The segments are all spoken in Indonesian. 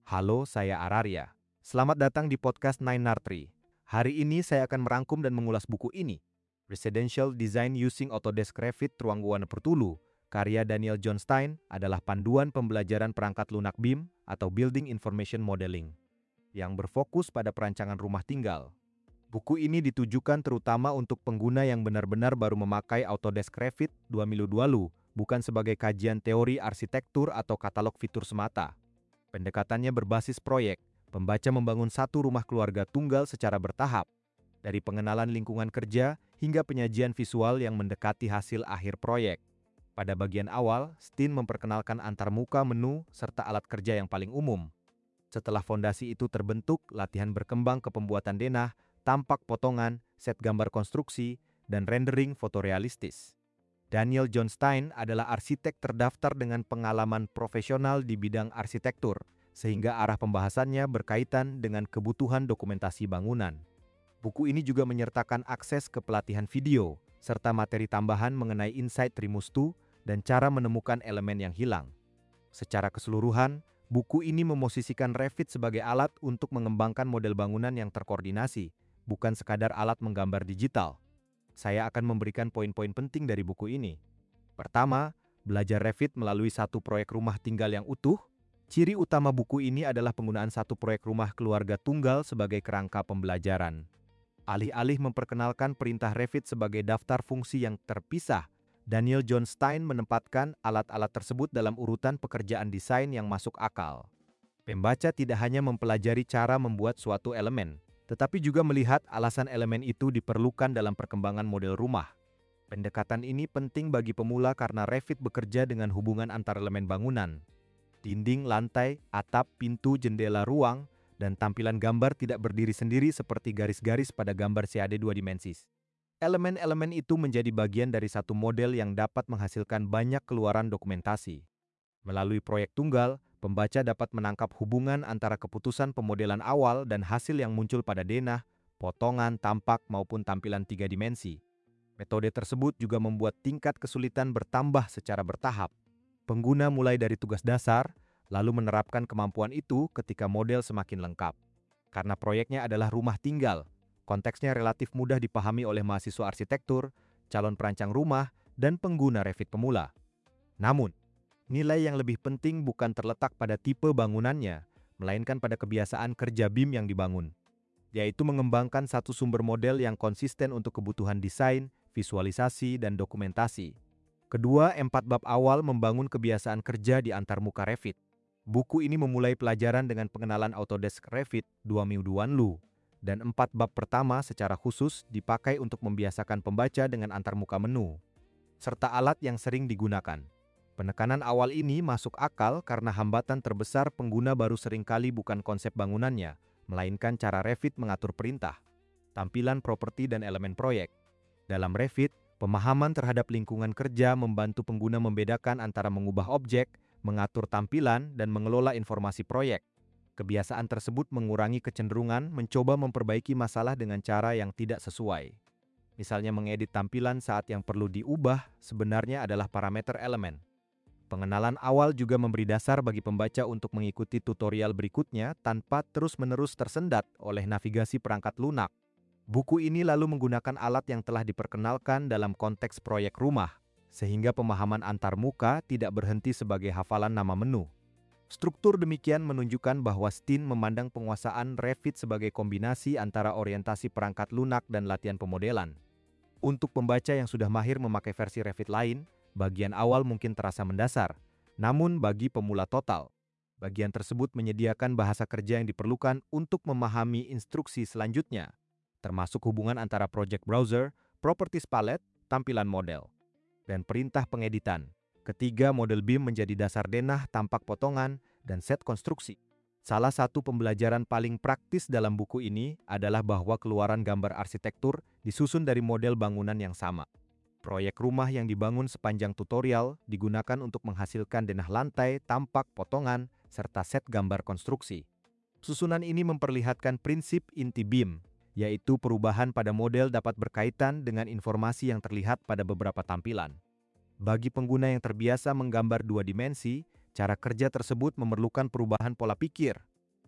Halo, saya Araria. Selamat datang di podcast Nine Nartri. Hari ini saya akan merangkum dan mengulas buku ini, Residential Design Using Autodesk Revit Ruangguana Pertulu, karya Daniel John Stein, adalah panduan pembelajaran perangkat lunak BIM atau Building Information Modeling, yang berfokus pada perancangan rumah tinggal. Buku ini ditujukan terutama untuk pengguna yang benar-benar baru memakai Autodesk Revit 2020, bukan sebagai kajian teori arsitektur atau katalog fitur semata. Pendekatannya berbasis proyek. Pembaca membangun satu rumah keluarga tunggal secara bertahap, dari pengenalan lingkungan kerja hingga penyajian visual yang mendekati hasil akhir proyek. Pada bagian awal, Stein memperkenalkan antarmuka menu serta alat kerja yang paling umum. Setelah fondasi itu terbentuk, latihan berkembang ke pembuatan denah, tampak potongan, set gambar konstruksi, dan rendering fotorealistis. Daniel John Stein adalah arsitek terdaftar dengan pengalaman profesional di bidang arsitektur, sehingga arah pembahasannya berkaitan dengan kebutuhan dokumentasi bangunan. Buku ini juga menyertakan akses ke pelatihan video, serta materi tambahan mengenai insight Trimustu dan cara menemukan elemen yang hilang. Secara keseluruhan, buku ini memosisikan Revit sebagai alat untuk mengembangkan model bangunan yang terkoordinasi, bukan sekadar alat menggambar digital. Saya akan memberikan poin-poin penting dari buku ini. Pertama, belajar Revit melalui satu proyek rumah tinggal yang utuh. Ciri utama buku ini adalah penggunaan satu proyek rumah keluarga tunggal sebagai kerangka pembelajaran. Alih-alih memperkenalkan perintah Revit sebagai daftar fungsi yang terpisah, Daniel John Stein menempatkan alat-alat tersebut dalam urutan pekerjaan desain yang masuk akal. Pembaca tidak hanya mempelajari cara membuat suatu elemen, tetapi juga melihat alasan elemen itu diperlukan dalam perkembangan model rumah. Pendekatan ini penting bagi pemula karena Revit bekerja dengan hubungan antar elemen bangunan. Dinding, lantai, atap, pintu, jendela, ruang, dan tampilan gambar tidak berdiri sendiri seperti garis-garis pada gambar CAD 2 dimensi. Elemen-elemen itu menjadi bagian dari satu model yang dapat menghasilkan banyak keluaran dokumentasi. Melalui proyek tunggal, pembaca dapat menangkap hubungan antara keputusan pemodelan awal dan hasil yang muncul pada denah, potongan, tampak, maupun tampilan 3 dimensi. Metode tersebut juga membuat tingkat kesulitan bertambah secara bertahap. Pengguna mulai dari tugas dasar, lalu menerapkan kemampuan itu ketika model semakin lengkap. Karena proyeknya adalah rumah tinggal, konteksnya relatif mudah dipahami oleh mahasiswa arsitektur, calon perancang rumah, dan pengguna Revit pemula. Namun, nilai yang lebih penting bukan terletak pada tipe bangunannya, melainkan pada kebiasaan kerja BIM yang dibangun, yaitu mengembangkan satu sumber model yang konsisten untuk kebutuhan desain, visualisasi, dan dokumentasi. Kedua, 4 bab awal membangun kebiasaan kerja di antarmuka Revit. Buku ini memulai pelajaran dengan pengenalan Autodesk Revit 2020, dan 4 bab pertama secara khusus dipakai untuk membiasakan pembaca dengan antarmuka menu, serta alat yang sering digunakan. Penekanan awal ini masuk akal karena hambatan terbesar pengguna baru seringkali bukan konsep bangunannya, melainkan cara Revit mengatur perintah, tampilan properti dan elemen proyek. Dalam Revit, pemahaman terhadap lingkungan kerja membantu pengguna membedakan antara mengubah objek, mengatur tampilan, dan mengelola informasi proyek. Kebiasaan tersebut mengurangi kecenderungan mencoba memperbaiki masalah dengan cara yang tidak sesuai. Misalnya mengedit tampilan saat yang perlu diubah sebenarnya adalah parameter elemen. Pengenalan awal juga memberi dasar bagi pembaca untuk mengikuti tutorial berikutnya tanpa terus-menerus tersendat oleh navigasi perangkat lunak. Buku ini lalu menggunakan alat yang telah diperkenalkan dalam konteks proyek rumah, sehingga pemahaman antarmuka tidak berhenti sebagai hafalan nama menu. Struktur demikian menunjukkan bahwa Stein memandang penguasaan Revit sebagai kombinasi antara orientasi perangkat lunak dan latihan pemodelan. Untuk pembaca yang sudah mahir memakai versi Revit lain, bagian awal mungkin terasa mendasar, namun bagi pemula total, bagian tersebut menyediakan bahasa kerja yang diperlukan untuk memahami instruksi selanjutnya, termasuk hubungan antara project browser, properties palette, tampilan model, dan perintah pengeditan. Ketiga, model BIM menjadi dasar denah, tampak potongan, dan set konstruksi. Salah satu pembelajaran paling praktis dalam buku ini adalah bahwa keluaran gambar arsitektur disusun dari model bangunan yang sama. Proyek rumah yang dibangun sepanjang tutorial digunakan untuk menghasilkan denah lantai, tampak, potongan, serta set gambar konstruksi. Susunan ini memperlihatkan prinsip inti BIM, yaitu perubahan pada model dapat berkaitan dengan informasi yang terlihat pada beberapa tampilan. Bagi pengguna yang terbiasa menggambar 2 dimensi, cara kerja tersebut memerlukan perubahan pola pikir.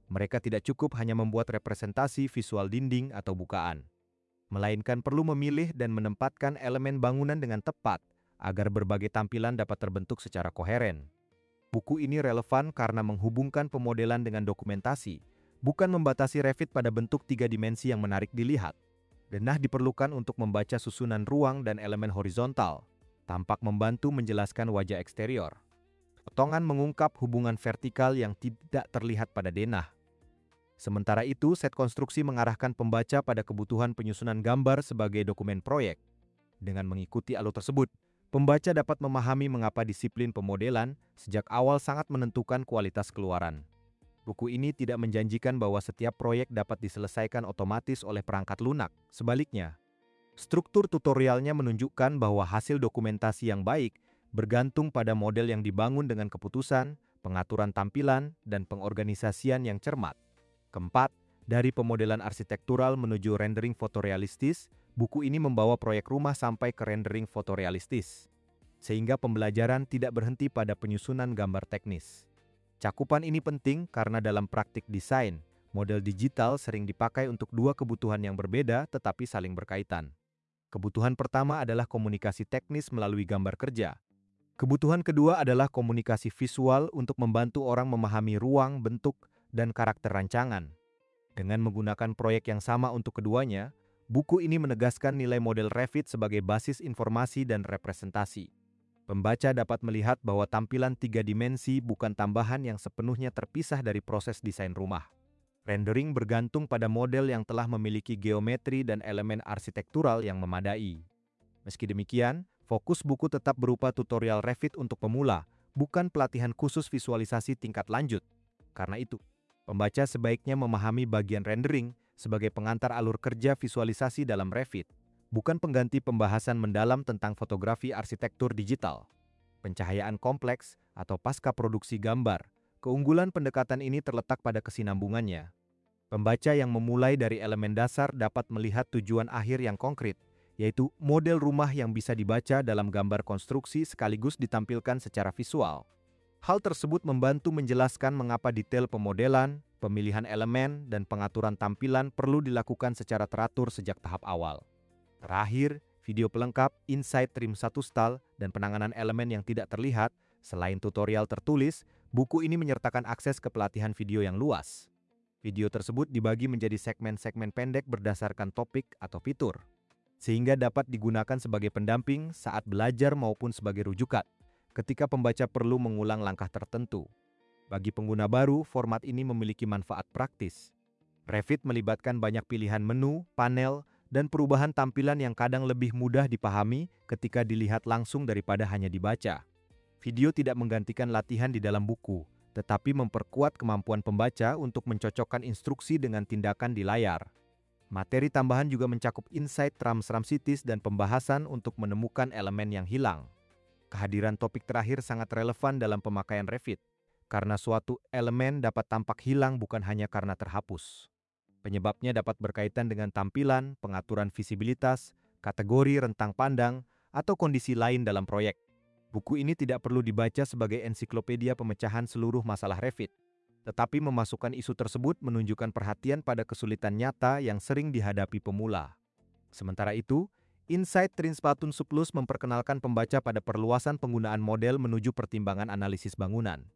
Mereka tidak cukup hanya membuat representasi visual dinding atau bukaan, melainkan perlu memilih dan menempatkan elemen bangunan dengan tepat agar berbagai tampilan dapat terbentuk secara koheren. Buku ini relevan karena menghubungkan pemodelan dengan dokumentasi, bukan membatasi Revit pada bentuk tiga dimensi yang menarik dilihat. Denah diperlukan untuk membaca susunan ruang dan elemen horizontal, tampak membantu menjelaskan wajah eksterior. Potongan mengungkap hubungan vertikal yang tidak terlihat pada denah. Sementara itu, set konstruksi mengarahkan pembaca pada kebutuhan penyusunan gambar sebagai dokumen proyek. Dengan mengikuti alur tersebut, pembaca dapat memahami mengapa disiplin pemodelan sejak awal sangat menentukan kualitas keluaran. Buku ini tidak menjanjikan bahwa setiap proyek dapat diselesaikan otomatis oleh perangkat lunak. Sebaliknya, struktur tutorialnya menunjukkan bahwa hasil dokumentasi yang baik bergantung pada model yang dibangun dengan keputusan, pengaturan tampilan, dan pengorganisasian yang cermat. Keempat, dari pemodelan arsitektural menuju rendering fotorealistis, buku ini membawa proyek rumah sampai ke rendering fotorealistis, sehingga pembelajaran tidak berhenti pada penyusunan gambar teknis. Cakupan ini penting karena dalam praktik desain, model digital sering dipakai untuk dua kebutuhan yang berbeda tetapi saling berkaitan. Kebutuhan pertama adalah komunikasi teknis melalui gambar kerja. Kebutuhan kedua adalah komunikasi visual untuk membantu orang memahami ruang, bentuk, dan karakter rancangan. Dengan menggunakan proyek yang sama untuk keduanya, buku ini menegaskan nilai model Revit sebagai basis informasi dan representasi. Pembaca dapat melihat bahwa tampilan tiga dimensi bukan tambahan yang sepenuhnya terpisah dari proses desain rumah. Rendering bergantung pada model yang telah memiliki geometri dan elemen arsitektural yang memadai. Meski demikian, fokus buku tetap berupa tutorial Revit untuk pemula, bukan pelatihan khusus visualisasi tingkat lanjut. Karena itu, pembaca sebaiknya memahami bagian rendering sebagai pengantar alur kerja visualisasi dalam Revit, bukan pengganti pembahasan mendalam tentang fotografi arsitektur digital. Pencahayaan kompleks atau pasca produksi gambar, keunggulan pendekatan ini terletak pada kesinambungannya. Pembaca yang memulai dari elemen dasar dapat melihat tujuan akhir yang konkret, yaitu model rumah yang bisa dibaca dalam gambar konstruksi sekaligus ditampilkan secara visual. Hal tersebut membantu menjelaskan mengapa detail pemodelan, pemilihan elemen, dan pengaturan tampilan perlu dilakukan secara teratur sejak tahap awal. Terakhir, video pelengkap, insight trim satu style, dan penanganan elemen yang tidak terlihat, selain tutorial tertulis, buku ini menyertakan akses ke pelatihan video yang luas. Video tersebut dibagi menjadi segmen-segmen pendek berdasarkan topik atau fitur, sehingga dapat digunakan sebagai pendamping saat belajar maupun sebagai rujukan ketika pembaca perlu mengulang langkah tertentu. Bagi pengguna baru, format ini memiliki manfaat praktis. Revit melibatkan banyak pilihan menu, panel, dan perubahan tampilan yang kadang lebih mudah dipahami ketika dilihat langsung daripada hanya dibaca. Video tidak menggantikan latihan di dalam buku, tetapi memperkuat kemampuan pembaca untuk mencocokkan instruksi dengan tindakan di layar. Materi tambahan juga mencakup insight Ramsitis dan pembahasan untuk menemukan elemen yang hilang. Kehadiran topik terakhir sangat relevan dalam pemakaian Revit, karena suatu elemen dapat tampak hilang bukan hanya karena terhapus. Penyebabnya dapat berkaitan dengan tampilan, pengaturan visibilitas, kategori rentang pandang, atau kondisi lain dalam proyek. Buku ini tidak perlu dibaca sebagai ensiklopedia pemecahan seluruh masalah Revit, tetapi memasukkan isu tersebut menunjukkan perhatian pada kesulitan nyata yang sering dihadapi pemula. Sementara itu, Insight Trim Plus memperkenalkan pembaca pada perluasan penggunaan model menuju pertimbangan analisis bangunan.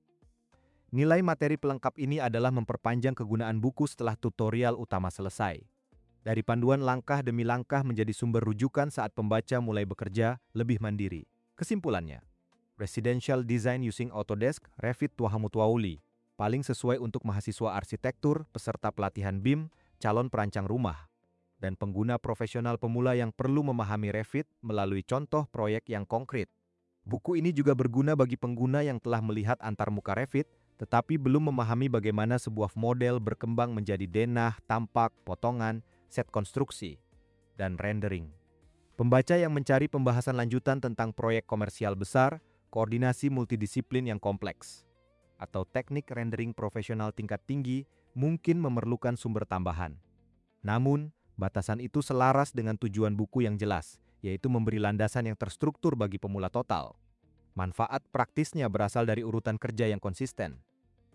Nilai materi pelengkap ini adalah memperpanjang kegunaan buku setelah tutorial utama selesai. Dari panduan langkah demi langkah menjadi sumber rujukan saat pembaca mulai bekerja lebih mandiri. Kesimpulannya, Residential Design Using Autodesk Revit Tuahamutwauli paling sesuai untuk mahasiswa arsitektur, peserta pelatihan BIM, calon perancang rumah, dan pengguna profesional pemula yang perlu memahami Revit melalui contoh proyek yang konkret. Buku ini juga berguna bagi pengguna yang telah melihat antarmuka Revit, tetapi belum memahami bagaimana sebuah model berkembang menjadi denah, tampak, potongan, set konstruksi, dan rendering. Pembaca yang mencari pembahasan lanjutan tentang proyek komersial besar, koordinasi multidisiplin yang kompleks, atau teknik rendering profesional tingkat tinggi mungkin memerlukan sumber tambahan. Namun, batasan itu selaras dengan tujuan buku yang jelas, yaitu memberi landasan yang terstruktur bagi pemula total. Manfaat praktisnya berasal dari urutan kerja yang konsisten.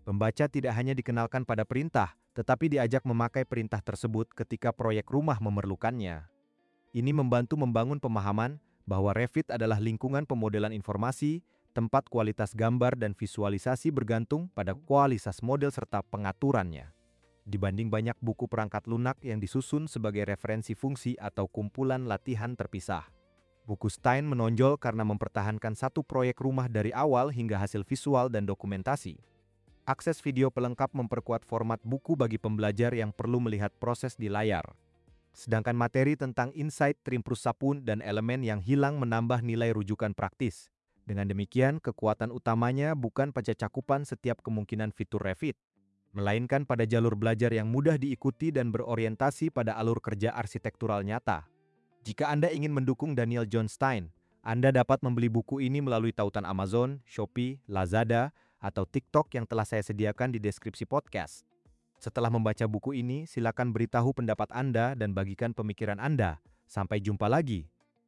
Pembaca tidak hanya dikenalkan pada perintah, tetapi diajak memakai perintah tersebut ketika proyek rumah memerlukannya. Ini membantu membangun pemahaman bahwa Revit adalah lingkungan pemodelan informasi, tempat kualitas gambar dan visualisasi bergantung pada kualitas model serta pengaturannya. Dibanding banyak buku perangkat lunak yang disusun sebagai referensi fungsi atau kumpulan latihan terpisah. Buku Stein menonjol karena mempertahankan satu proyek rumah dari awal hingga hasil visual dan dokumentasi. Akses video pelengkap memperkuat format buku bagi pembelajar yang perlu melihat proses di layar. Sedangkan materi tentang insight, trim sapun, dan elemen yang hilang menambah nilai rujukan praktis. Dengan demikian, kekuatan utamanya bukan pada cakupan setiap kemungkinan fitur Revit, melainkan pada jalur belajar yang mudah diikuti dan berorientasi pada alur kerja arsitektural nyata. Jika Anda ingin mendukung Daniel John Stein, Anda dapat membeli buku ini melalui tautan Amazon, Shopee, Lazada, atau TikTok yang telah saya sediakan di deskripsi podcast. Setelah membaca buku ini, silakan beritahu pendapat Anda dan bagikan pemikiran Anda. Sampai jumpa lagi.